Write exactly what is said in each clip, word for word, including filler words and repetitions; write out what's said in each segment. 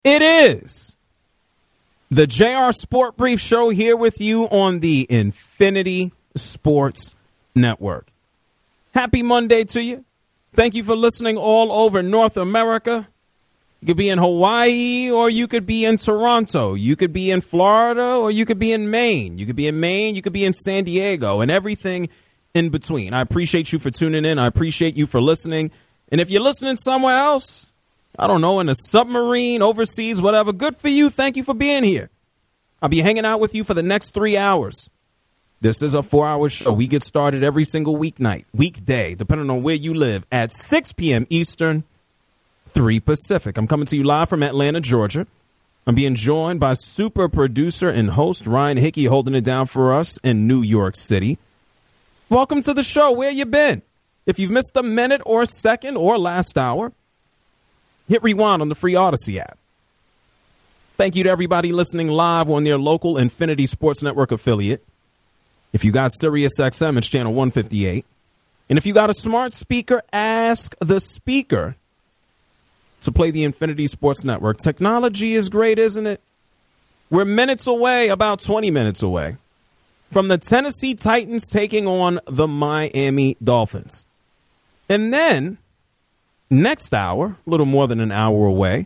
It is the J R Sport Brief Show here with you on the Infinity Sports Network. Happy Monday to you. Thank you for listening all over North America. You could be in Hawaii or you could be in Toronto. You could be in Florida or you could be in Maine. You could be in Maine. You could be in San Diego and everything in between. I appreciate you for tuning in. I appreciate you for listening. And if you're listening somewhere else, I don't know, in a submarine, overseas, whatever, good for you. Thank you for being here. I'll be hanging out with you for the next three hours. This is a four-hour show. We get started every single weeknight, weekday, depending on where you live, at six p.m. Eastern, three Pacific. I'm coming to you live from Atlanta, Georgia. I'm being joined by super producer and host Ryan Hickey, holding it down for us in New York City. Welcome to the show. Where you been? If you've missed a minute or a second or last hour, hit rewind on the free Odyssey app. Thank you to everybody listening live on their local Infinity Sports Network affiliate. If you got Sirius X M, it's channel one fifty-eight. And if you got a smart speaker, ask the speaker to play the Infinity Sports Network. Technology is great, isn't it? We're minutes away, about twenty minutes away, from the Tennessee Titans taking on the Miami Dolphins. And then, next hour, a little more than an hour away,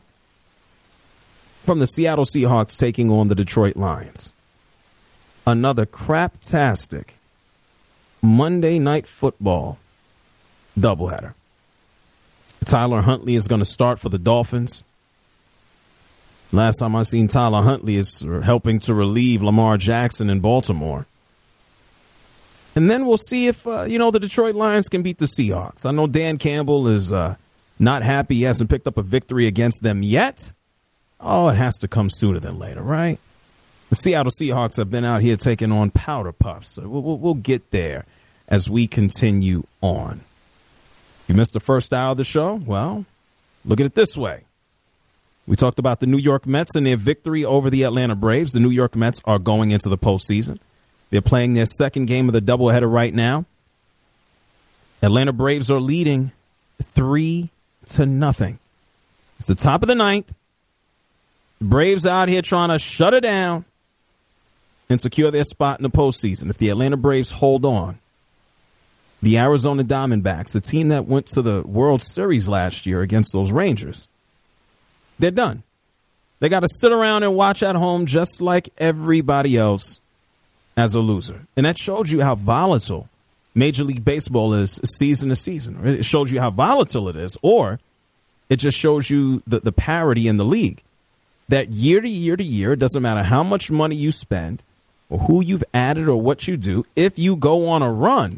from the Seattle Seahawks taking on the Detroit Lions. Another craptastic Monday Night Football doubleheader. Tyler Huntley is going to start for the Dolphins. Last time I seen Tyler Huntley is helping to relieve Lamar Jackson in Baltimore. And then we'll see if, uh, you know, the Detroit Lions can beat the Seahawks. I know Dan Campbell is uh, not happy. He hasn't picked up a victory against them yet. Oh, it has to come sooner than later, right? The Seattle Seahawks have been out here taking on powder puffs. So we'll, we'll, we'll get there as we continue on. You missed the first hour of the show? Well, look at it this way. We talked about the New York Mets and their victory over the Atlanta Braves. The New York Mets are going into the postseason. They're playing their second game of the doubleheader right now. Atlanta Braves are leading three to nothing. It's the top of the ninth. Braves out here trying to shut it down and secure their spot in the postseason. If the Atlanta Braves hold on, the Arizona Diamondbacks, a team that went to the World Series last year against those Rangers, they're done. They got to sit around and watch at home just like everybody else as a loser. And that showed you how volatile Major League Baseball is season to season. It shows you how volatile it is, or it just shows you the, the parity in the league. That year to year to year, it doesn't matter how much money you spend or who you've added or what you do. If you go on a run,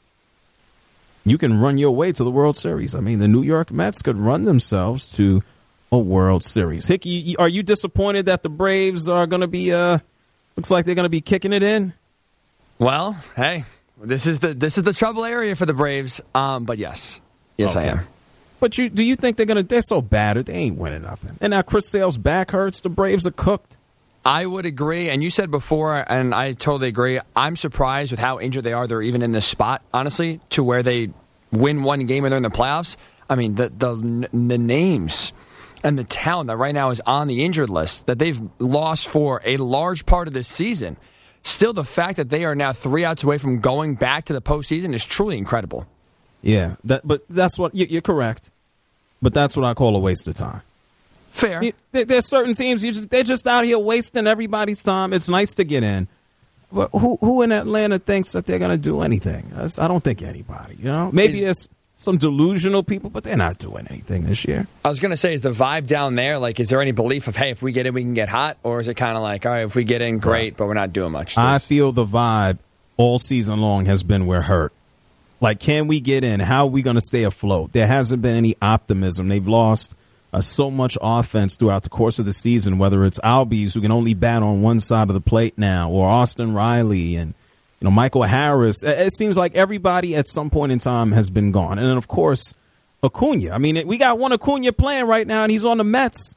you can run your way to the World Series. I mean, the New York Mets could run themselves to a World Series. Hickey, are you disappointed that the Braves are going to be, uh, looks like they're going to be kicking it in? Well, hey, this is the this is the trouble area for the Braves. Um, but yes, yes, okay. I am. But you do you think they're gonna? They're so bad, they ain't winning nothing. And now Chris Sale's back hurts. The Braves are cooked. I would agree, and you said before, and I totally agree. I'm surprised with how injured they are. They're even in this spot, honestly, to where they win one game and they're in the playoffs. I mean, the the the names and the talent that right now is on the injured list that they've lost for a large part of this season. Still, the fact that they are now three outs away from going back to the postseason is truly incredible. Yeah, that, but that's what you're correct. But that's what I call a waste of time. Fair. There's certain teams, you just, they're just out here wasting everybody's time. It's nice to get in. But who who in Atlanta thinks that they're going to do anything? I don't think anybody, you know? Maybe there's some delusional people, but they're not doing anything this year. I was going to say, is the vibe down there, like, is there any belief of, hey, if we get in, we can get hot? Or is it kind of like, all right, if we get in, great, right, but we're not doing much? Just... I feel the vibe all season long has been we're hurt. Like, can we get in? How are we going to stay afloat? There hasn't been any optimism. They've lost uh, so much offense throughout the course of the season, whether it's Albies, who can only bat on one side of the plate now, or Austin Riley and, you know, Michael Harris. It seems like everybody at some point in time has been gone. And then, of course, Acuna. I mean, we got one Acuna playing right now, and he's on the Mets.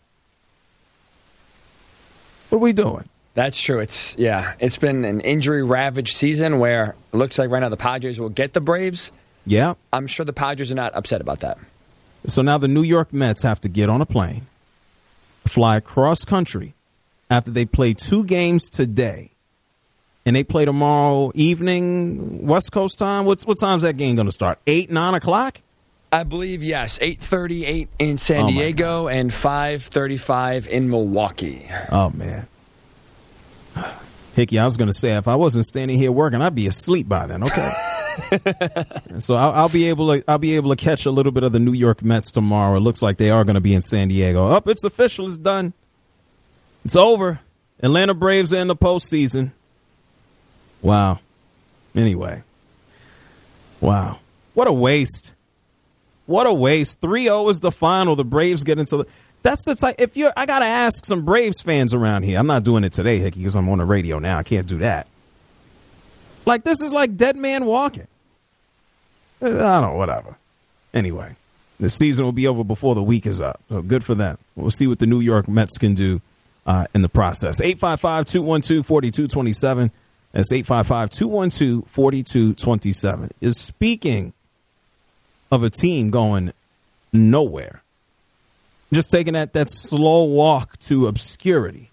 What are we doing? That's true. It's yeah. It's been an injury-ravaged season where it looks like right now the Padres will get the Braves. Yeah. I'm sure the Padres are not upset about that. So now the New York Mets have to get on a plane, fly cross country after they play two games today, and they play tomorrow evening West Coast time. What's what time's that game going to start? Eight, nine o'clock. I believe yes, eight thirty-eight in San Oh, my Diego and five thirty-five in Milwaukee. Oh man, Hickey, I was going to say if I wasn't standing here working, I'd be asleep by then. Okay. So I'll, I'll be able to I'll be able to catch a little bit of the New York Mets tomorrow. It looks like they are going to be in San Diego. Up, oh, it's official. It's done. It's over. Atlanta Braves are in the postseason. Wow. Anyway. Wow. What a waste. What a waste. three oh is the final. The Braves get into the. That's the type. If you're, I gotta ask some Braves fans around here. I'm not doing it today, Hickey, because I'm on the radio now. I can't do that. Like, this is like dead man walking. I don't know, whatever. Anyway, the season will be over before the week is up. So good for them. We'll see what the New York Mets can do uh, in the process. eight five five, two one two, four two two seven. That's eight five five, two one two, four two two seven. Is speaking of a team going nowhere, just taking that, that slow walk to obscurity.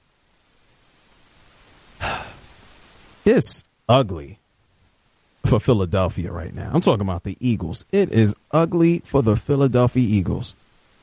It's ugly for Philadelphia right now. I'm talking about the Eagles. It is ugly for the Philadelphia Eagles.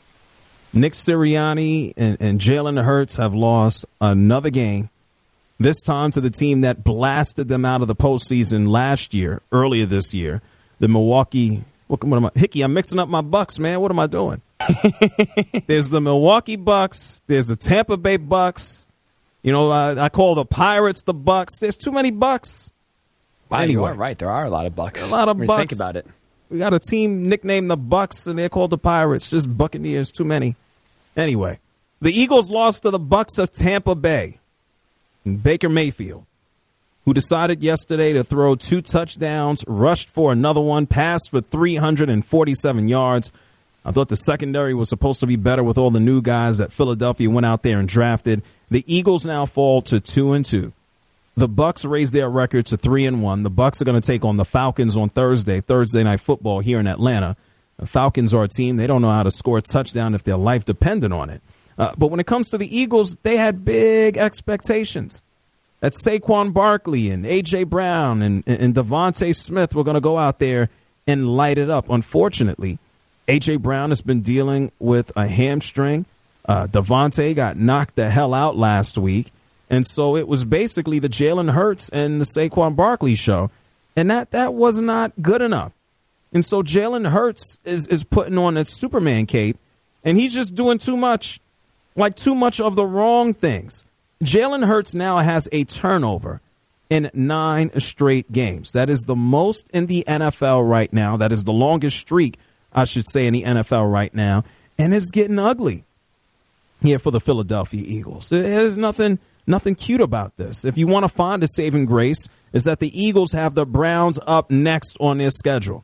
Nick Sirianni and, and Jalen Hurts have lost another game, this time to the team that blasted them out of the postseason last year, earlier this year, the Milwaukee. What, what am I? Hickey, I'm mixing up my Bucks, man. What am I doing? There's the Milwaukee Bucks. There's the Tampa Bay Bucks. You know, I, I call the Pirates the Bucks. There's too many Bucks. Wow, anyway, you are right. There are a lot of Bucks. A lot of when Bucks. You think about it. We got a team nicknamed the Bucks, and they're called the Pirates. Just Buccaneers, too many. Anyway, the Eagles lost to the Bucks of Tampa Bay. Baker Mayfield, who decided yesterday to throw two touchdowns, rushed for another one, passed for three hundred forty-seven yards. I thought the secondary was supposed to be better with all the new guys that Philadelphia went out there and drafted. The Eagles now fall to two and two. The Bucks raised their record to three and one. The Bucks are going to take on the Falcons on Thursday, Thursday Night Football here in Atlanta. The Falcons are a team. They don't know how to score a touchdown if their life depended on it. Uh, but when it comes to the Eagles, they had big expectations. That Saquon Barkley and A J. Brown and, and Devontae Smith were going to go out there and light it up. Unfortunately, A J. Brown has been dealing with a hamstring. Uh, Devontae got knocked the hell out last week. And so it was basically the Jalen Hurts and the Saquon Barkley show. And that, that was not good enough. And so Jalen Hurts is, is putting on a Superman cape, and he's just doing too much, like too much of the wrong things. Jalen Hurts now has a turnover in nine straight games. That is the most in the N F L right now. That is the longest streak, I should say, in the N F L right now. And it's getting ugly here for the Philadelphia Eagles. There's nothing... Nothing cute about this. If you want to find a saving grace, is that the Eagles have the Browns up next on their schedule.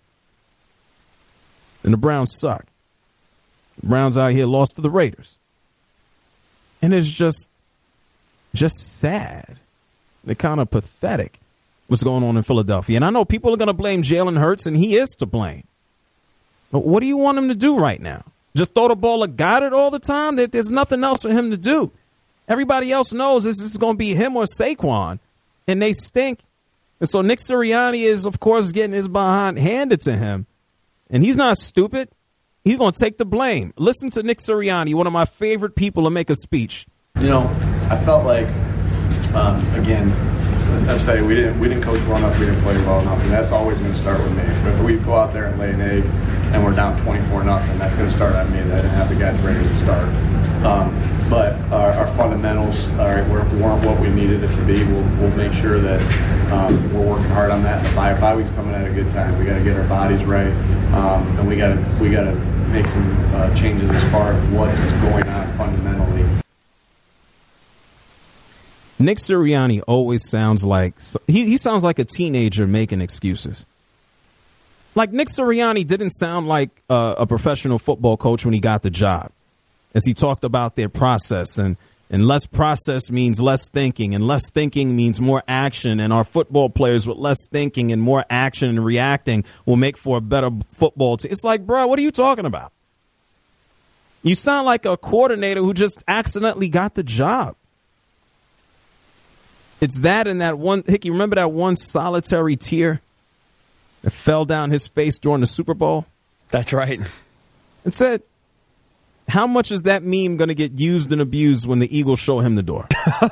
And the Browns suck. The Browns out here lost to the Raiders. And it's just, just sad. They're kind of pathetic what's going on in Philadelphia. And I know people are going to blame Jalen Hurts, and he is to blame. But what do you want him to do right now? Just throw the ball at Goddard all the time? There's nothing else for him to do. Everybody else knows this is going to be him or Saquon, and they stink. And so Nick Sirianni is, of course, getting his behind handed to him. And he's not stupid. He's going to take the blame. Listen to Nick Sirianni, one of my favorite people to make a speech. You know, I felt like, um, again, I'm saying we didn't we didn't coach well enough, we didn't play well enough, and that's always going to start with me. If we go out there and lay an egg and we're down twenty-four nothing, that's going to start at me. That I didn't have the guys ready to start. Um, but our, our fundamentals are, weren't what we needed it to be. We'll, we'll make sure that um, we're working hard on that. The bye, bye week's coming at a good time. We got to get our bodies right, um, and we got to we got to make some uh, changes as far as what's going on fundamentally. Nick Sirianni always sounds like he, he sounds like a teenager making excuses. Like Nick Sirianni didn't sound like uh, a professional football coach when he got the job, as he talked about their process, and, and less process means less thinking, and less thinking means more action, and our football players with less thinking and more action and reacting will make for a better football team. It's like, bro, what are you talking about? You sound like a coordinator who just accidentally got the job. It's that and that one, Hickey, remember that one solitary tear that fell down his face during the Super Bowl? That's right. And said, how much is that meme going to get used and abused when the Eagles show him the door?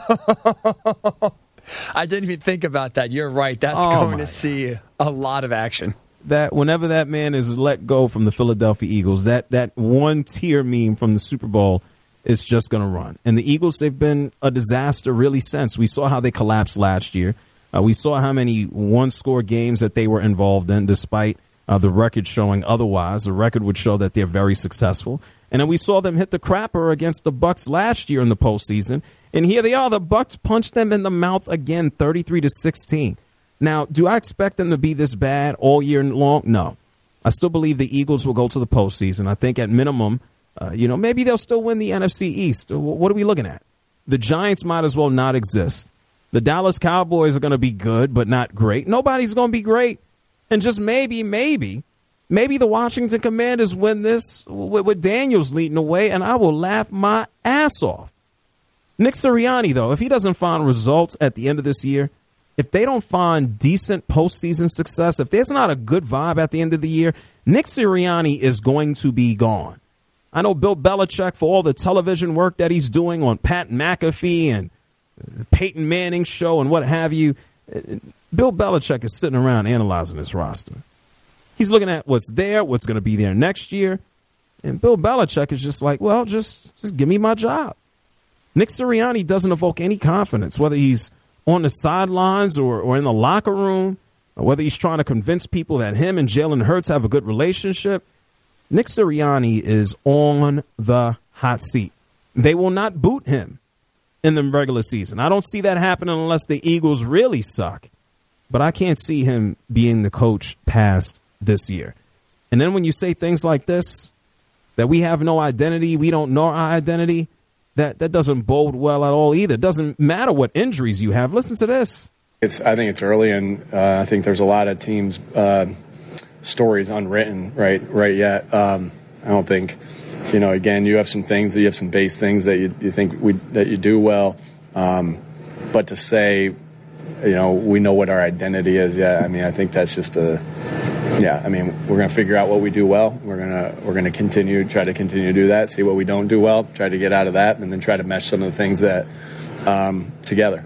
I didn't even think about that. You're right. That's Oh, going my to see a lot of action. That whenever that man is let go from the Philadelphia Eagles, that, that one tear meme from the Super Bowl is just going to run. And the Eagles, they've been a disaster really since. We saw how they collapsed last year. Uh, we saw how many one-score games that they were involved in, despite uh, the record showing otherwise. The record would show that they're very successful. And then we saw them hit the crapper against the Bucs last year in the postseason. And here they are. The Bucs punched them in the mouth again, thirty-three to sixteen. Now, do I expect them to be this bad all year long? No. I still believe the Eagles will go to the postseason. I think at minimum, uh, you know, maybe they'll still win the N F C East. What are we looking at? The Giants might as well not exist. The Dallas Cowboys are going to be good, but not great. Nobody's going to be great. And just maybe, maybe, maybe the Washington Commanders win this with, with Daniels leading the way, and I will laugh my ass off. Nick Sirianni, though, if he doesn't find results at the end of this year, if they don't find decent postseason success, if there's not a good vibe at the end of the year, Nick Sirianni is going to be gone. I know Bill Belichick, for all the television work that he's doing on Pat McAfee and Peyton Manning's show and what have you, Bill Belichick is sitting around analyzing this roster. He's looking at what's there, what's going to be there next year, and Bill Belichick is just like, well, just, just give me my job. Nick Sirianni doesn't evoke any confidence, whether he's on the sidelines or, or in the locker room, or whether he's trying to convince people that him and Jalen Hurts have a good relationship. Nick Sirianni is on the hot seat. They will not boot him in the regular season. I don't see that happening unless the Eagles really suck. But I can't see him being the coach past this year. And then when you say things like this, that we have no identity, we don't know our identity, that, that doesn't bode well at all either. It doesn't matter what injuries you have. Listen to this. It's. I think it's early, and uh, I think there's a lot of teams' uh, stories unwritten right right yet. Um, I don't think, you know, again, you have some things, you have some base things that you, you think we, that you do well. Um, but to say, you know, we know what our identity is, yeah, I mean, I think that's just a, yeah, I mean, we're going to figure out what we do well. We're going to we're going to continue, try to continue to do that, see what we don't do well, try to get out of that, and then try to mesh some of the things that um, together.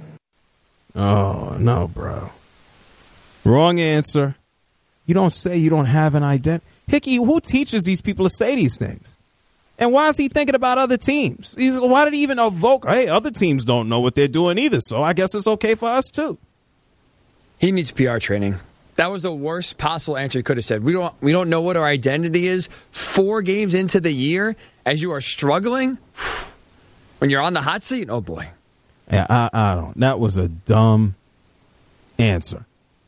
Oh, no, bro. Wrong answer. You don't say you don't have an identity. Hickey, who teaches these people to say these things? And why is he thinking about other teams? He's, why did he even evoke, hey, other teams don't know what they're doing either, so I guess it's okay for us too. He needs P R training. That was the worst possible answer he could have said. We don't we don't know what our identity is four games into the year as you are struggling. When you're on the hot seat, oh boy. Yeah, I, I don't. That was a dumb answer.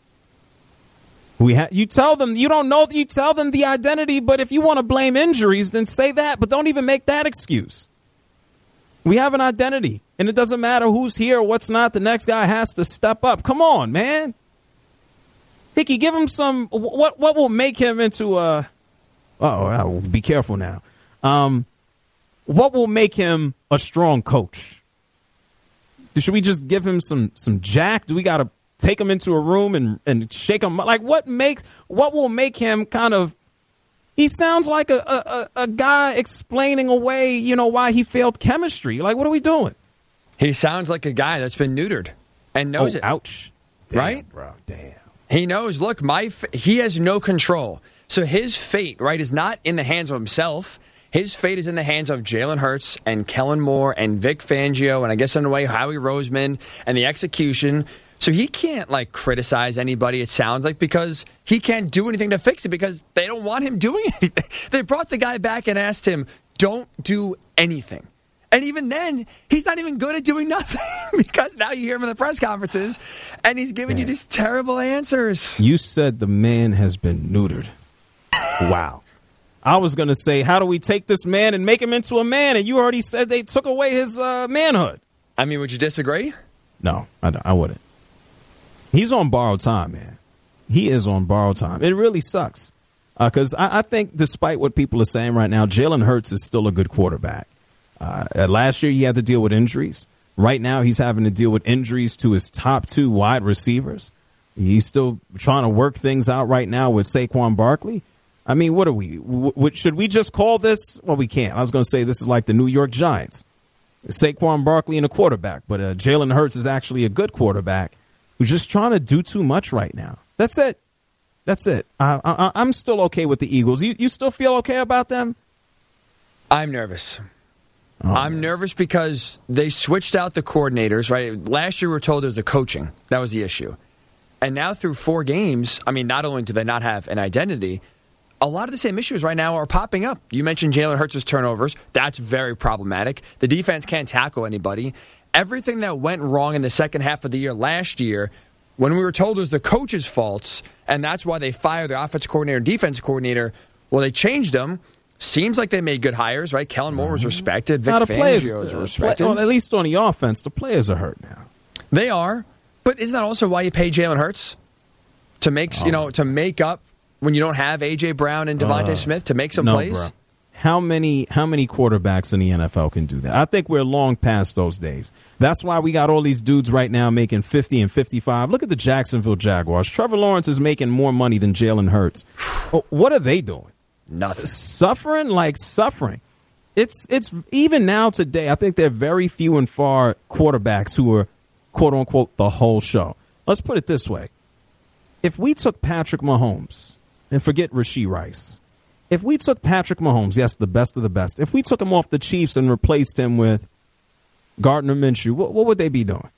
We ha- you tell them you don't know. You tell them the identity, but if you want to blame injuries, then say that. But don't even make that excuse. We have an identity, and it doesn't matter who's here or what's not. The next guy has to step up. Come on, man. Hickey, give him some. What what will make him into a? Oh, be careful now. Um, what will make him a strong coach? Should we just give him some some jack? Do we got to take him into a room and, and shake him? Like, what makes what will make him kind of? He sounds like a, a, a guy explaining away, you know, why he failed chemistry. Like, what are we doing? He sounds like a guy that's been neutered and knows oh, it. Ouch! Damn, right, bro. Damn. He knows. Look, my f- he has no control. So his fate, right, is not in the hands of himself. His fate is in the hands of Jalen Hurts and Kellen Moore and Vic Fangio and I guess in a way Howie Roseman and the execution. So he can't like criticize anybody, it sounds like, because he can't do anything to fix it because they don't want him doing anything. They brought the guy back and asked him, don't do anything. And even then, he's not even good at doing nothing because now you hear him in the press conferences and he's giving Man. you these terrible answers. You said the man has been neutered. Wow. I was going to say, how do we take this man and make him into a man? And you already said they took away his uh, manhood. I mean, would you disagree? No, I, I wouldn't. He's on borrowed time, man. He is on borrowed time. It really sucks. Because uh, I, I think despite what people are saying right now, Jalen Hurts is still a good quarterback. Uh, last year, he had to deal with injuries. Right now, he's having to deal with injuries to his top two wide receivers. He's still trying to work things out right now with Saquon Barkley. I mean, what are we? W- should we just call this? Well, we can't. I was going to say this is like the New York Giants. Saquon Barkley and a quarterback, but uh, Jalen Hurts is actually a good quarterback who's just trying to do too much right now. That's it. That's it. I, I, I'm still okay with the Eagles. You, you still feel okay about them? I'm nervous. Oh, I'm man. nervous because they switched out the coordinators, right? Last year we were told it was the coaching. That was the issue. And now through four games, I mean, not only do they not have an identity, a lot of the same issues right now are popping up. You mentioned Jalen Hurts' turnovers. That's very problematic. The defense can't tackle anybody. Everything that went wrong in the second half of the year last year, when we were told it was the coach's faults, and that's why they fired the offensive coordinator and defense coordinator, well, they changed them. Seems like they made good hires, right? Kellen Moore was respected. Vic Now, the players, Fangio was uh, respected. play, well, at least on the offense, the players are hurt now. They are. But isn't that also why you pay Jalen Hurts? To make, Oh. you know, to make up when you don't have A J. Brown and Devontae Uh, Smith to make some no, plays? bro. How many how many quarterbacks in the N F L can do that? I think we're long past those days. That's why we got all these dudes right now making fifty and fifty-five. Look at the Jacksonville Jaguars. Trevor Lawrence is making more money than Jalen Hurts. Oh, what are they doing? Nothing. Suffering like suffering. It's it's even now today, I think there are very few and far quarterbacks who are, quote unquote, the whole show. Let's put it this way. If we took Patrick Mahomes, and forget Rashee Rice, if we took Patrick Mahomes, yes, the best of the best, if we took him off the Chiefs and replaced him with Gardner Minshew, what, what would they be doing?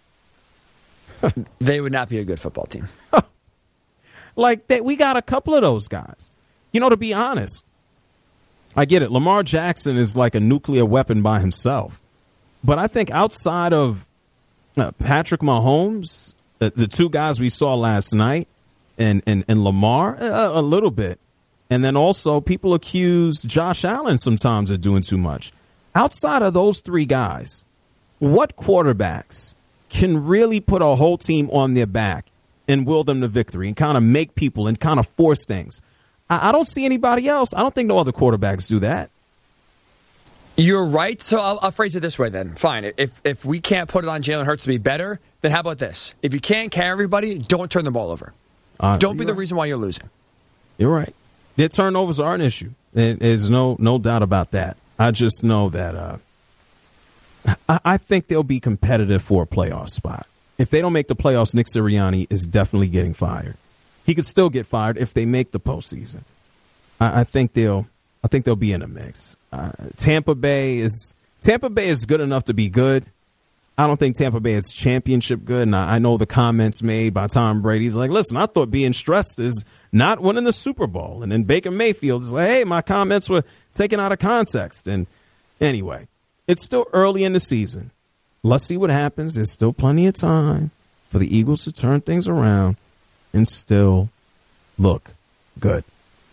They would not be a good football team. Like, they, we got a couple of those guys. You know, to be honest, I get it. Lamar Jackson is like a nuclear weapon by himself. But I think outside of uh, Patrick Mahomes, the, the two guys we saw last night, and, and, and Lamar, a, a little bit. And then also people accuse Josh Allen sometimes of doing too much. Outside of those three guys, what quarterbacks can really put a whole team on their back and will them to victory and kind of make people and kind of force things? I, I don't see anybody else. I don't think no other quarterbacks do that. You're right. So I'll, I'll phrase it this way then. Fine. If if we can't put it on Jalen Hurts to be better, then how about this? If you can't carry everybody, don't turn the ball over. Uh, don't be the right. reason why you're losing. You're right. Their turnovers are an issue. There's no no doubt about that. I just know that uh, I, I think they'll be competitive for a playoff spot. If they don't make the playoffs, Nick Sirianni is definitely getting fired. He could still get fired if they make the postseason. I, I think they'll. I think they'll be in a mix. Uh, Tampa Bay is Tampa Bay is good enough to be good. I don't think Tampa Bay is championship good. And I, I know the comments made by Tom Brady. He's like, listen, I thought being stressed is not winning the Super Bowl. And then Baker Mayfield is like, hey, my comments were taken out of context. And anyway, it's still early in the season. Let's see what happens. There's still plenty of time for the Eagles to turn things around and still look good.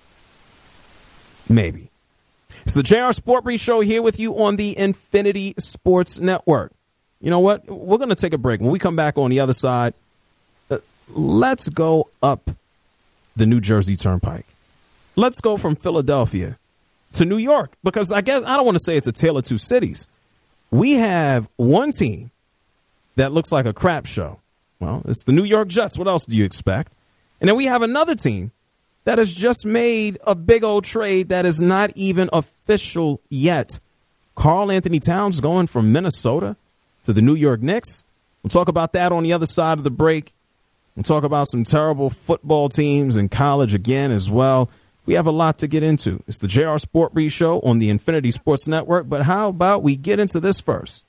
Maybe. It's the J R Sport Brief Show here with you on the Infinity Sports Network. You know what? We're going to take a break. When we come back on the other side, uh, let's go up the New Jersey Turnpike. Let's go from Philadelphia to New York, because I guess I don't want to say it's a tale of two cities. We have one team that looks like a crap show. Well, it's the New York Jets. What else do you expect? And then we have another team that has just made a big old trade that is not even official yet. Karl Anthony Towns going from Minnesota to the New York Knicks. We'll talk about that on the other side of the break. We'll talk about some terrible football teams in college again as well. We have a lot to get into. It's the J R Sport Brief Show on the Infinity Sports Network. But how about we get into this first?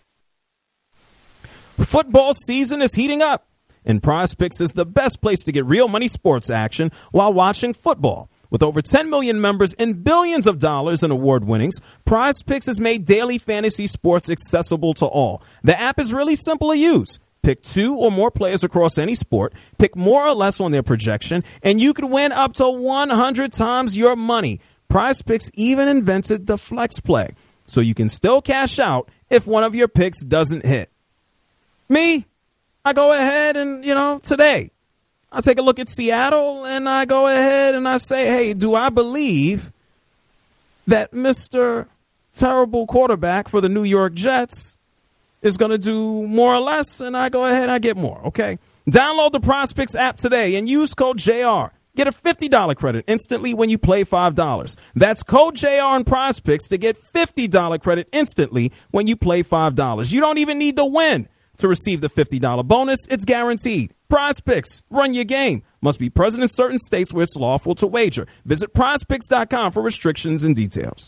Football season is heating up, and Prize Picks is the best place to get real money sports action while watching football. With over ten million members and billions of dollars in award winnings, Prize Picks has made daily fantasy sports accessible to all. The app is really simple to use. Pick two or more players across any sport, pick more or less on their projection, and you could win up to one hundred times your money. Prize Picks even invented the flex play, so you can still cash out if one of your picks doesn't hit. Me, I go ahead and, you know, today, I take a look at Seattle and I go ahead and I say, hey, do I believe that Mister Terrible quarterback for the New York Jets is going to do more or less? And I go ahead and I get more. Okay. Download the PrizePicks app today and use code J R. Get a fifty dollars credit instantly when you play five dollars. That's code J R in PrizePicks to get fifty dollars credit instantly when you play five dollars. You don't even need to win to receive the fifty dollars bonus. It's guaranteed. PrizePicks, run your game. Must be present in certain states where it's lawful to wager. Visit prize picks dot com for restrictions and details.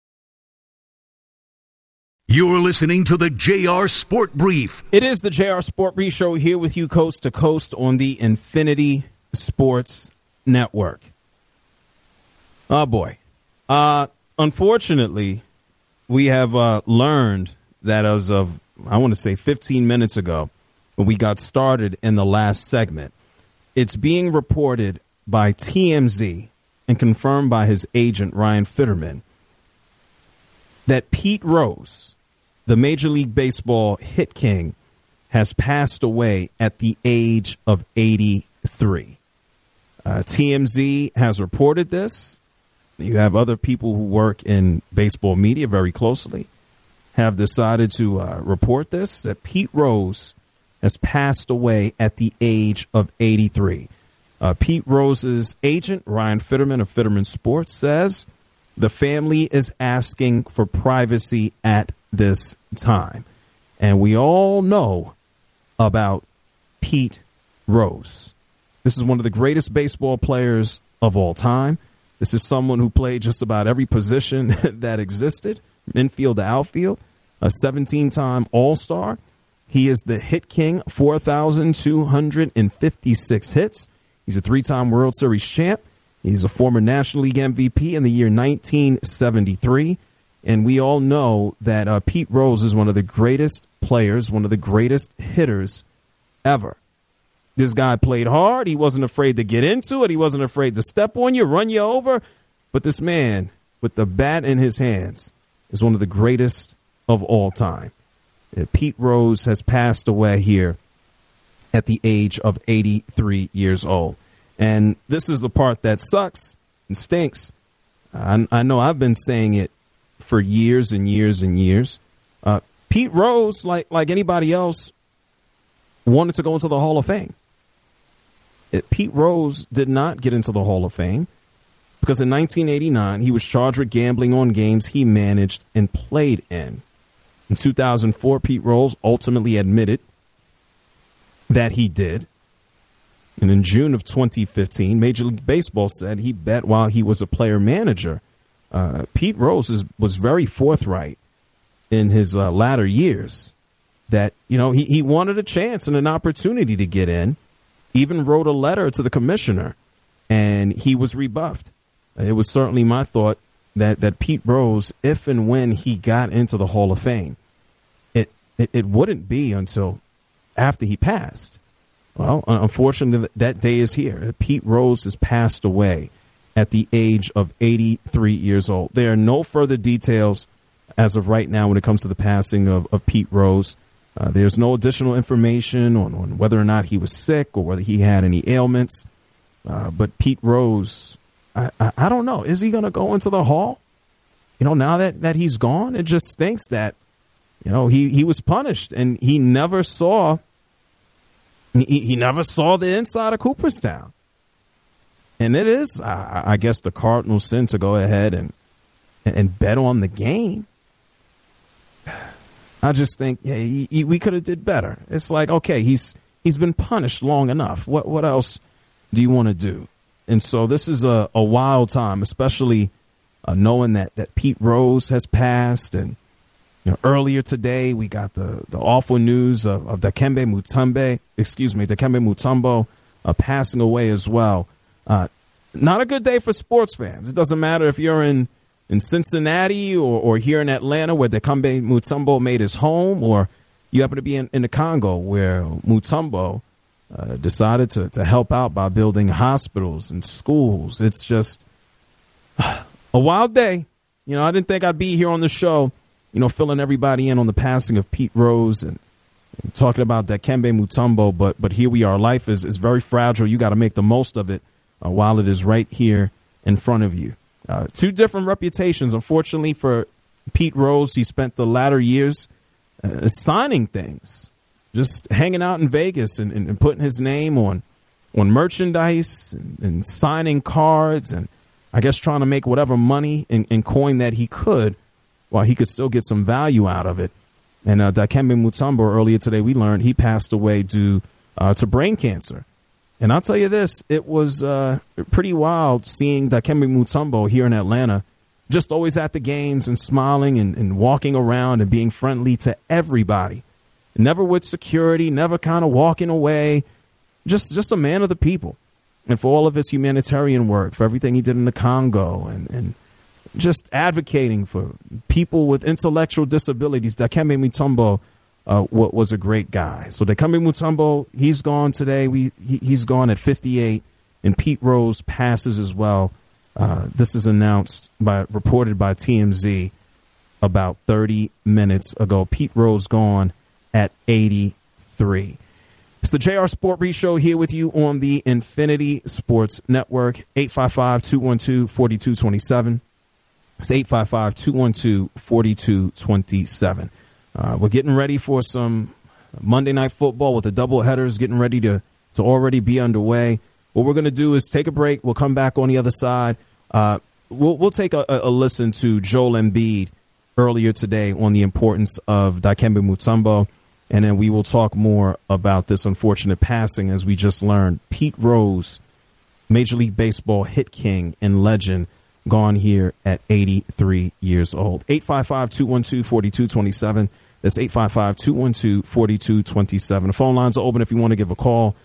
You're listening to the J R Sport Brief. It is the J R Sport Brief Show here with you coast to coast on the Infinity Sports Network. Oh, boy. Uh, unfortunately, we have uh, learned that as of, I want to say fifteen minutes ago, when we got started in the last segment, it's being reported by T M Z and confirmed by his agent, Ryan Fitterman, that Pete Rose, the Major League Baseball hit king, has passed away at the age of eighty-three. Uh, T M Z has reported this. You have other people who work in baseball media very closely have decided to uh, report this, that Pete Rose has passed away at the age of eighty-three. Uh, Pete Rose's agent, Ryan Fitterman of Fitterman Sports, says the family is asking for privacy at this time. And we all know about Pete Rose. This is one of the greatest baseball players of all time. This is someone who played just about every position that existed, infield to outfield, a seventeen-time All-Star. He is the hit king, four thousand two hundred fifty-six hits. He's a three-time World Series champ. He's a former National League M V P in the year nineteen seventy-three. And we all know that uh, Pete Rose is one of the greatest players, one of the greatest hitters ever. This guy played hard. He wasn't afraid to get into it. He wasn't afraid to step on you, run you over. But this man, with the bat in his hands, is one of the greatest of all time. Uh, Pete Rose has passed away here at the age of eighty-three years old. And this is the part that sucks and stinks. I, I know I've been saying it for years and years and years. Uh, Pete Rose, like like anybody else, wanted to go into the Hall of Fame. It, Pete Rose did not get into the Hall of Fame because in nineteen eighty-nine, he was charged with gambling on games he managed and played in. In two thousand four, Pete Rose ultimately admitted that he did. And in June of twenty fifteen, Major League Baseball said he bet while he was a player manager. Uh, Pete Rose is, was very forthright in his uh, latter years that, you know, he, he wanted a chance and an opportunity to get in, even wrote a letter to the commissioner, and he was rebuffed. It was certainly my thought that, that Pete Rose, if and when he got into the Hall of Fame, it, it, it wouldn't be until after he passed. Well, unfortunately, that day is here. Pete Rose has passed away at the age of eighty-three years old. There are no further details as of right now when it comes to the passing of, of Pete Rose. Uh, there's no additional information on, on whether or not he was sick or whether he had any ailments. Uh, but Pete Rose, I, I, I don't know. Is he going to go into the Hall? You know, now that, that he's gone, it just stinks that, you know, he, he was punished and he never saw he, he never saw the inside of Cooperstown. And it is, I, I guess, the Cardinals' sin to go ahead and and bet on the game. I just think yeah, he, he, we could have did better. It's like, okay, he's he's been punished long enough. What what else do you want to do? And so this is a, a wild time, especially uh, knowing that, that Pete Rose has passed. And you know, earlier today, we got the, the awful news of, of Dikembe Mutombo, excuse me, Dikembe Mutombo uh, passing away as well. Uh, not a good day for sports fans. It doesn't matter if you're in, in Cincinnati or, or here in Atlanta where Dikembe Mutombo made his home, or you happen to be in, in the Congo where Mutombo uh, decided to, to help out by building hospitals and schools. It's just uh, a wild day. You know, I didn't think I'd be here on the show, you know, filling everybody in on the passing of Pete Rose and talking about Dikembe Mutombo, but but here we are. Life is, is very fragile. You got to make the most of it uh, while it is right here in front of you. Uh, two different reputations. Unfortunately for Pete Rose, he spent the latter years uh, signing things, just hanging out in Vegas and, and, and putting his name on on merchandise and, and signing cards and I guess trying to make whatever money and, and coin that he could while he could still get some value out of it. And uh, Dikembe Mutombo, earlier today, we learned he passed away due uh, to brain cancer. And I'll tell you this, it was uh, pretty wild seeing Dikembe Mutombo here in Atlanta, just always at the games and smiling and, and walking around and being friendly to everybody. Never with security, never kind of walking away, just just a man of the people. And for all of his humanitarian work, for everything he did in the Congo and, and just advocating for people with intellectual disabilities, Dikembe Mutombo uh, was a great guy. So Dikembe Mutombo, he's gone today. We he, He's gone at fifty-eight, and Pete Rose passes as well. Uh, this is announced by reported by T M Z about thirty minutes ago. Pete Rose gone at eighty-three. It's the J R Sport Brief Show here with you on the Infinity Sports Network. eight five five, two one two, four two two seven. It's eight five five, two one two, four two two seven. Uh, we're getting ready for some Monday Night Football with the doubleheaders getting ready to, to already be underway. What we're going to do is take a break. We'll come back on the other side. Uh, we'll, we'll take a, a listen to Joel Embiid earlier today on the importance of Dikembe Mutombo. And then we will talk more about this unfortunate passing, as we just learned. Pete Rose, Major League Baseball hit king and legend, gone here at eighty-three years old. eight five five, two one two, four two two seven. That's eight five five, two one two, four two two seven. The phone lines are open if you want to give a call.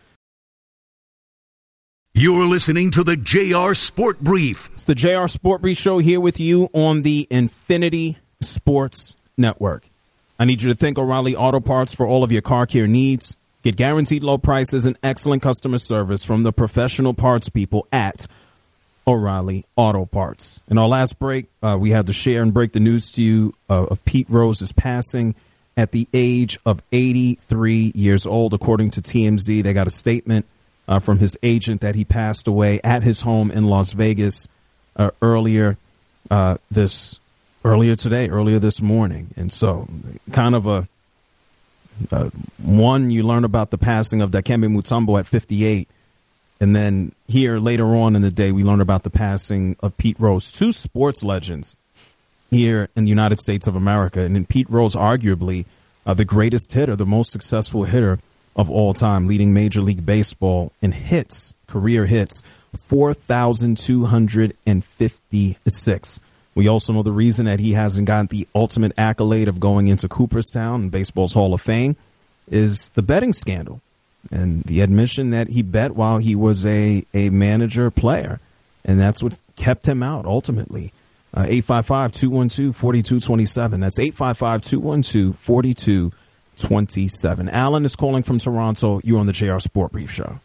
You're listening to the J R Sport Brief. It's the J R Sport Brief Show here with you on the Infinity Sports Network. I need you to thank O'Reilly Auto Parts for all of your car care needs. Get guaranteed low prices and excellent customer service from the professional parts people at O'Reilly Auto Parts. In our last break, uh, we had to share and break the news to you uh, of Pete Rose's passing at the age of eighty-three years old. According to T M Z, they got a statement uh, from his agent that he passed away at his home in Las Vegas uh, earlier uh, this earlier today, earlier this morning. And so kind of a uh, one, you learn about the passing of Dikembe Mutombo at fifty-eight. And then here later on in the day, we learned about the passing of Pete Rose, two sports legends here in the United States of America. And then Pete Rose, arguably uh, the greatest hitter, the most successful hitter of all time, leading Major League Baseball in hits, career hits, four thousand two hundred fifty-six. We also know the reason that he hasn't gotten the ultimate accolade of going into Cooperstown and baseball's Hall of Fame is the betting scandal and the admission that he bet while he was a, a manager player. And that's what kept him out ultimately. Uh, eight five five, two one two, four two two seven. That's eight five five, two one two, four two two seven. Alan is calling from Toronto. You're on the J R Sport Brief Show.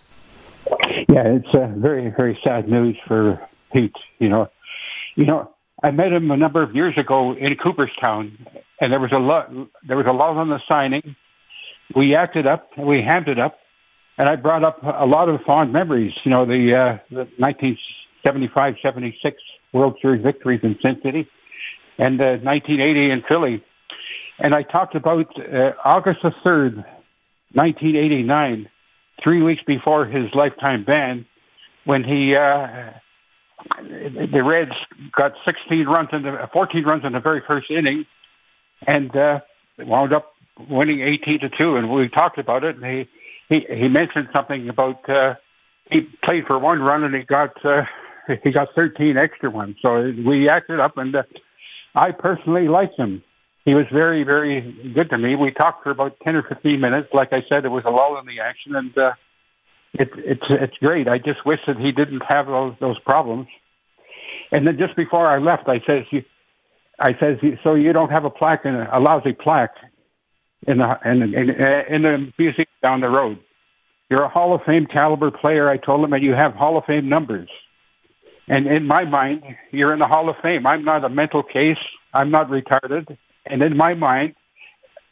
Yeah, it's uh, very, very sad news for Pete. You know, you know, I met him a number of years ago in Cooperstown, and there was a lot. There was a lot on the signing. We acted up, and we hammed it up, and I brought up a lot of fond memories. You know, the, uh, the nineteen seventy-five seventy-six World Series victories in Sin City, and uh, nineteen eighty in Philly. And I talked about uh, August the third, nineteen eighty-nine, three weeks before his lifetime ban, when he uh, the Reds got sixteen runs in the fourteen runs in the very first inning, and uh, wound up winning eighteen to two. And we talked about it, and he he, he mentioned something about uh, he played for one run and he got uh, he got thirteen extra ones. So we acted up, and uh, I personally liked him. He was very, very good to me. We talked for about ten or fifteen minutes. Like I said, it was a lull in the action, and uh, it, it's it's great. I just wish that he didn't have those those problems. And then just before I left, I says, I says, so you don't have a plaque, in a, a lousy plaque in the in, in, in the museum down the road. You're a Hall of Fame caliber player, I told him, and you have Hall of Fame numbers. And in my mind, you're in the Hall of Fame. I'm not a mental case. I'm not retarded. And in my mind,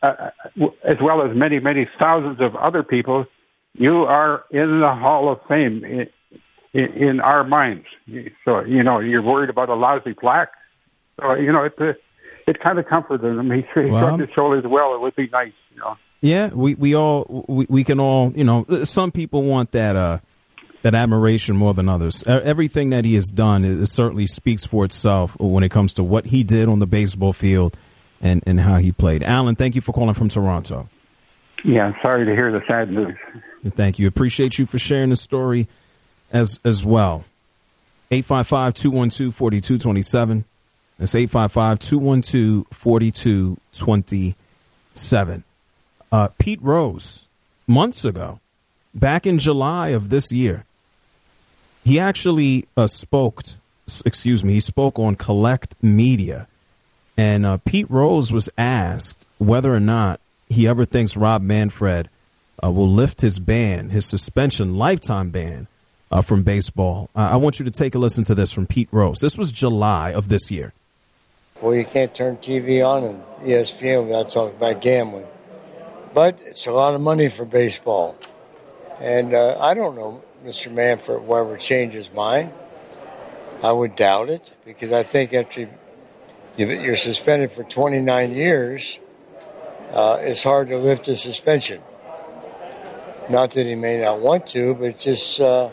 uh, as well as many, many thousands of other people, you are in the Hall of Fame in, in, in our minds. So, you know, you're worried about a lousy plaque. So, you know, it, uh, it kind of comforted him. He, he well, shrugged his shoulders. Well, it would be nice, you know. Yeah, we, we all, we, we can all, you know, some people want that, uh, that admiration more than others. Everything that he has done, it certainly speaks for itself when it comes to what he did on the baseball field and, and how he played. Alan, thank you for calling from Toronto. Yeah, sorry to hear the sad news. Thank you. Appreciate you for sharing the story as as well. eight five five, two one two, four two two seven. That's eight five five, two one two, four two two seven. Uh, Pete Rose, months ago, back in July of this year, he actually uh, spoke, excuse me, he spoke on Collect Media. And uh, Pete Rose was asked whether or not he ever thinks Rob Manfred uh, will lift his ban, his suspension, lifetime ban uh, from baseball. Uh, I want you to take a listen to this from Pete Rose. This was July of this year. Well, you can't turn T V on and E S P N without talking about gambling. But it's a lot of money for baseball. And uh, I don't know, Mister Manfred will ever change his mind. I would doubt it, because I think after you're suspended for twenty-nine years, uh, it's hard to lift a suspension. Not that he may not want to, but just, uh,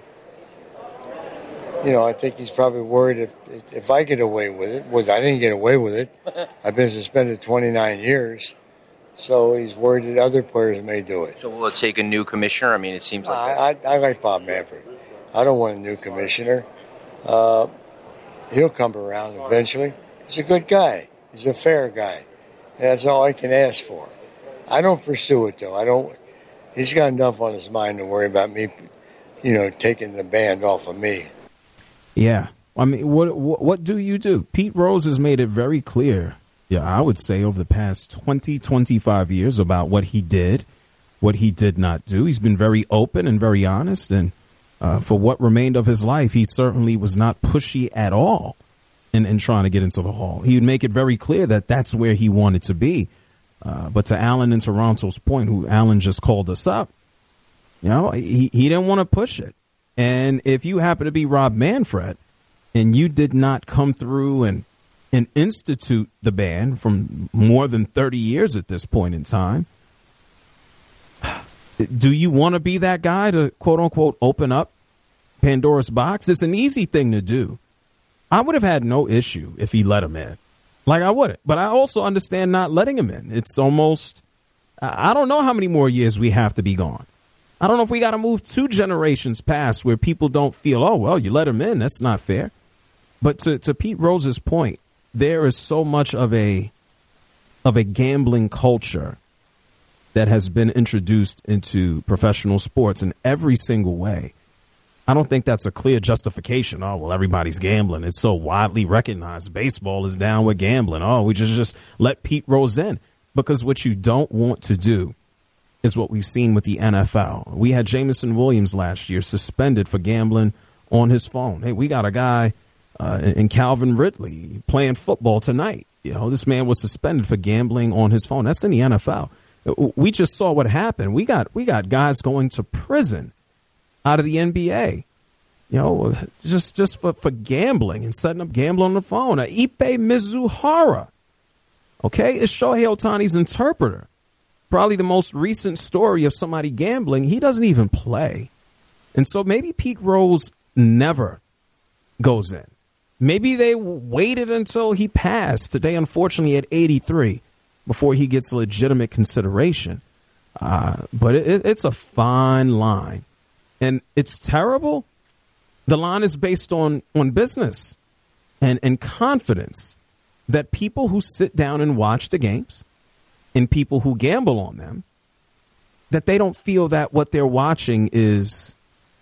you know, I think he's probably worried if if I get away with it. Well, I didn't get away with it. I've been suspended twenty-nine years. So he's worried that other players may do it. So will it take a new commissioner? I mean, it seems like I, I, I like Bob Manfred. I don't want a new commissioner. Uh, he'll come around eventually. He's a good guy. He's a fair guy. And that's all I can ask for. I don't pursue it, though. I don't. He's got enough on his mind to worry about me, you know, taking the band off of me. Yeah. I mean, what, what, what do you do? Pete Rose has made it very clear, yeah, I would say over the past twenty, twenty-five years about what he did, what he did not do. He's been very open and very honest. And uh, for what remained of his life, he certainly was not pushy at all in, in trying to get into the Hall. He would make it very clear that that's where he wanted to be. Uh, but to Alan in Toronto's point, who Alan just called us up, you know, he, he didn't want to push it. And if you happen to be Rob Manfred and you did not come through and and institute the ban from more than thirty years at this point in time, do you want to be that guy to, quote unquote, open up Pandora's box? It's an easy thing to do. I would have had no issue if he let him in. Like, I wouldn't. But I also understand not letting him in. It's almost, I don't know how many more years we have to be gone. I don't know if we got to move two generations past where people don't feel, oh, well, you let him in. That's not fair. But to, to Pete Rose's point, there is so much of a of a gambling culture that has been introduced into professional sports in every single way. I don't think that's a clear justification. Oh, well, everybody's gambling. It's so widely recognized. Baseball is down with gambling. Oh, we just, just let Pete Rose in. Because what you don't want to do is what we've seen with the N F L. We had Jameson Williams last year suspended for gambling on his phone. Hey, we got a guy uh, in Calvin Ridley playing football tonight. You know, this man was suspended for gambling on his phone. That's in the N F L. We just saw what happened. We got we got guys going to prison out of the N B A, you know, just just for, for gambling and setting up gambling on the phone. Uh, Ipe Mizuhara, okay, is Shohei Ohtani's interpreter. Probably the most recent story of somebody gambling. He doesn't even play. And so maybe Pete Rose never goes in. Maybe they waited until he passed. Today, unfortunately, at eighty-three, before he gets legitimate consideration. Uh, but it, it's a fine line. And it's terrible. The line is based on, on business and, and confidence that people who sit down and watch the games and people who gamble on them, that they don't feel that what they're watching is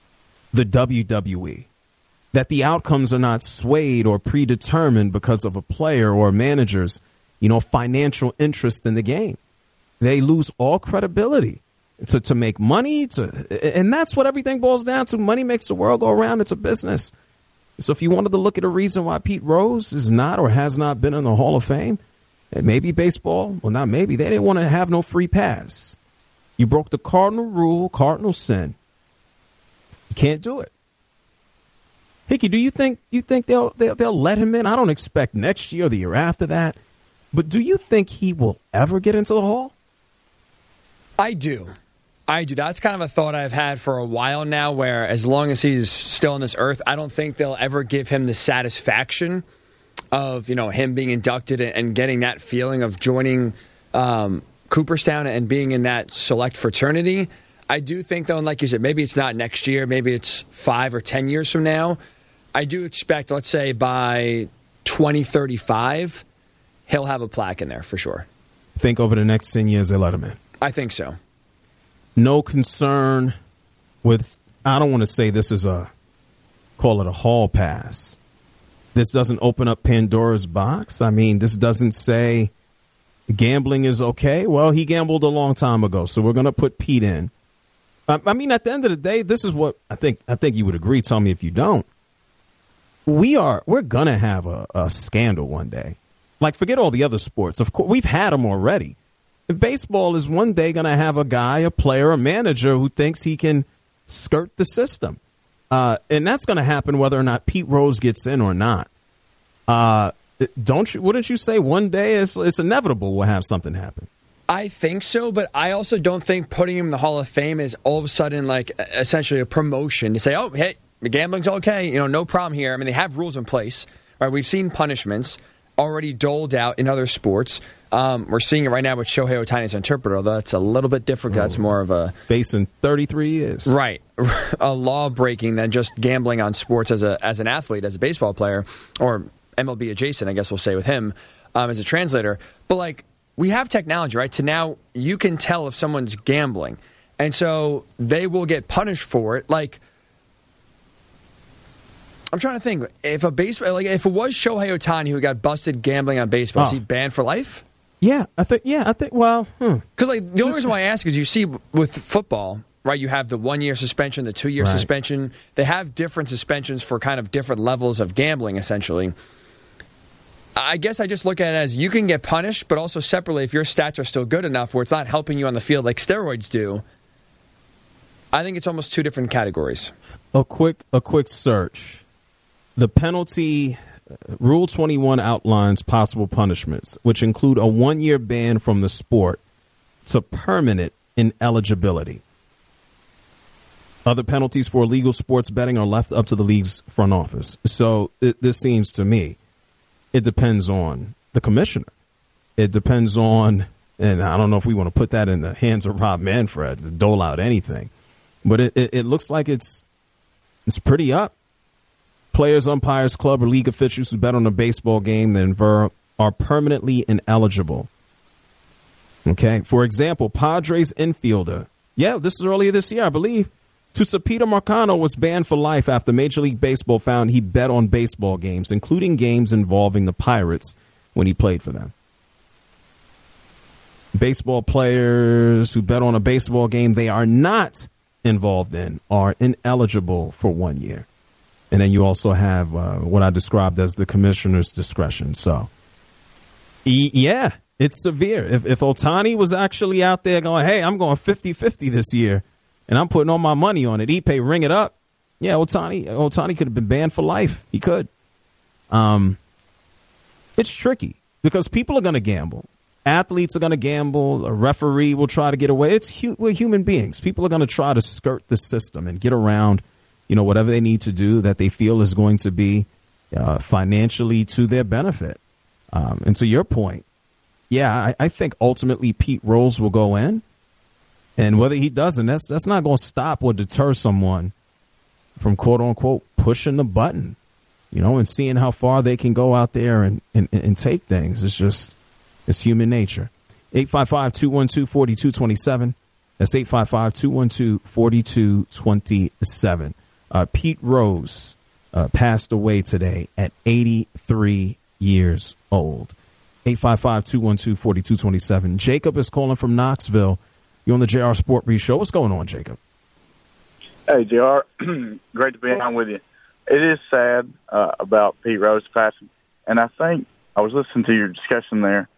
the W W E, that the outcomes are not swayed or predetermined because of a player or a manager's, you know, financial interest in the game. They lose all credibility. To, to make money, to and that's what everything boils down to. Money makes the world go around. It's a business. So if you wanted to look at a reason why Pete Rose is not or has not been in the Hall of Fame, And maybe baseball, well, not maybe, they didn't want to have no free pass. You broke the cardinal rule, cardinal sin. You can't do it. Hickey, do you think you think they'll, they'll they'll let him in? I don't expect next year or the year after that. But do you think he will ever get into the Hall? I do. I do. That's kind of a thought I've had for a while now, where as long as he's still on this earth, I don't think they'll ever give him the satisfaction of, you know, him being inducted and getting that feeling of joining um, Cooperstown and being in that select fraternity. I do think, though, and like you said, maybe it's not next year, maybe it's five or ten years from now. I do expect, let's say, by twenty thirty-five, he'll have a plaque in there for sure. Think over the next ten years they let him in? I think so. No concern with, I don't want to say this is a, call it a hall pass. This doesn't open up Pandora's box. I mean, this doesn't say gambling is okay. Well, he gambled a long time ago, so we're going to put Pete in. I, I mean, at the end of the day, this is what I think. I think you would agree. Tell me if you don't. We are, we're going to have a, a scandal one day. Like, forget all the other sports. Of course, we've had them already. Baseball is one day going to have a guy, a player, a manager who thinks he can skirt the system. Uh, and that's going to happen whether or not Pete Rose gets in or not. Uh, don't you? Wouldn't you say one day it's, it's inevitable we'll have something happen? I think so, but I also don't think putting him in the Hall of Fame is all of a sudden like essentially a promotion to say, oh, hey, gambling's okay. You know, no problem here. I mean, they have rules in place. Right? We've seen punishments already doled out in other sports. Um, we're seeing it right now with Shohei Ohtani's interpreter, although that's a little bit different. Oh, that's more of a... Facing thirty-three years. Right. A law breaking than just gambling on sports as a as an athlete, as a baseball player, or M L B adjacent, I guess we'll say with him um, as a translator. But, like, we have technology, right? To now you can tell if someone's gambling. And so they will get punished for it. Like, I'm trying to think. If a baseball, like, if it was Shohei Ohtani who got busted gambling on baseball, oh. is he banned for life? Yeah, I think. Yeah, I think. Well, because hmm. like the only reason why I ask is you see with football, right? You have the one-year suspension, the two-year right. suspension. They have different suspensions for kind of different levels of gambling, essentially. I guess I just look at it as you can get punished, but also separately, if your stats are still good enough where it's not helping you on the field like steroids do, I think it's almost two different categories. A quick, a quick search. The penalty. Rule twenty-one outlines possible punishments, which include a one-year ban from the sport to permanent ineligibility. Other penalties for illegal sports betting are left up to the league's front office. So it, this seems to me, it depends on the commissioner. It depends on, and I don't know if we want to put that in the hands of Rob Manfred to dole out anything, but it, it, it looks like it's it's pretty up. Players, umpires, club, or league officials who bet on a baseball game then ver are permanently ineligible. Okay. For example, Padres infielder. Yeah, this is earlier this year, I believe. Tucupita Marcano was banned for life after Major League Baseball found he bet on baseball games, including games involving the Pirates when he played for them. Baseball players who bet on a baseball game they are not involved in are ineligible for one year. And then you also have uh, what I described as the commissioner's discretion. So, e- yeah, it's severe. If, if Ohtani was actually out there going, hey, I'm going fifty-fifty this year, and I'm putting all my money on it, Ipe, ring it up. Yeah, Ohtani, Ohtani could have been banned for life. He could. Um, it's tricky because people are going to gamble. Athletes are going to gamble. A referee will try to get away. It's hu- we're human beings. People are going to try to skirt the system and get around, you know, whatever they need to do that they feel is going to be uh, financially to their benefit. Um, and to your point, yeah, I, I think ultimately Pete Rose will go in. And whether he doesn't, that's that's not going to stop or deter someone from, quote unquote, pushing the button, you know, and seeing how far they can go out there and, and, and take things. It's just, it's human nature. eight five five, two one two, four two two seven. That's eight five five, two one two, four two two seven. Uh, Pete Rose uh, passed away today at eighty-three years old. eight five five, two one two, four two two seven. Jacob is calling from Knoxville. You're on the J R Sport Brief Show. What's going on, Jacob? Hey, J R. Great to be on with you. It is sad uh, about Pete Rose passing, and I think I was listening to your discussion there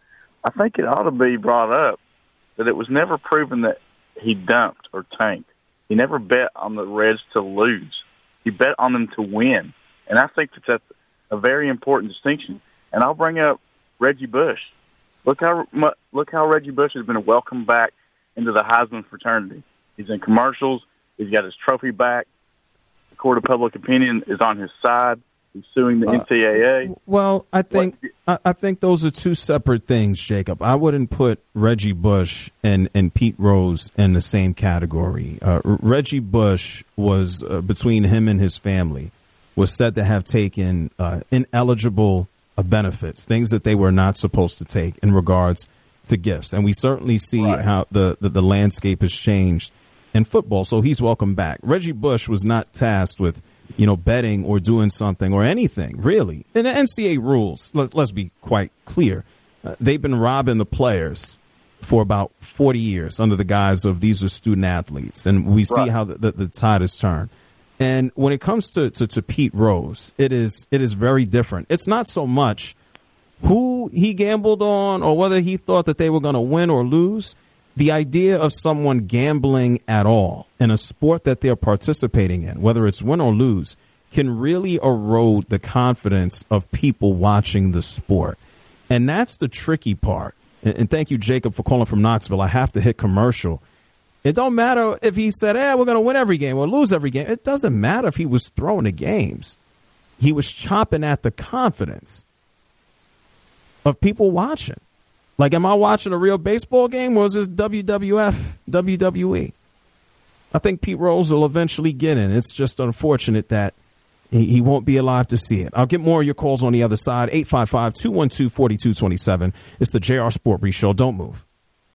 I think it ought to be brought up that it was never proven that he dumped or tanked. He never bet on the Reds to lose. He bet on them to win. And I think that that's a very important distinction. And I'll bring up Reggie Bush. Look how look how Reggie Bush has been welcomed back into the Heisman fraternity. He's in commercials. He's got his trophy back. The court of public opinion is on his side. He's suing the uh, N C double A. Well, I think I, I think those are two separate things, Jacob. I wouldn't put Reggie Bush and, and Pete Rose in the same category. Uh, Reggie Bush was, uh, between him and his family, was said to have taken uh, ineligible uh, benefits, things that they were not supposed to take in regards to gifts. And we certainly see right. how the, the, the landscape has changed in football. So he's welcome back. Reggie Bush was not tasked with you know, betting or doing something or anything, really. And the N C double A rules, let's, let's be quite clear, uh, they've been robbing the players for about forty years under the guise of these are student athletes. And we see right. how the, the, the tide has turned. And when it comes to, to, to Pete Rose, it is it is very different. It's not so much who he gambled on or whether he thought that they were going to win or lose. The idea of someone gambling at all in a sport that they're participating in, whether it's win or lose, can really erode the confidence of people watching the sport. And that's the tricky part. And thank you, Jacob, for calling from Knoxville. I have to hit commercial. It don't matter if he said, hey, we're going to win every game or lose every game. It doesn't matter if he was throwing the games. He was chopping at the confidence of people watching. Like, am I watching a real baseball game or is this W W F, W W E? I think Pete Rose will eventually get in. It's just unfortunate that he, he won't be alive to see it. I'll get more of your calls on the other side. eight five five, two one two, four two two seven. It's the J R Sport Brief Show. Don't move.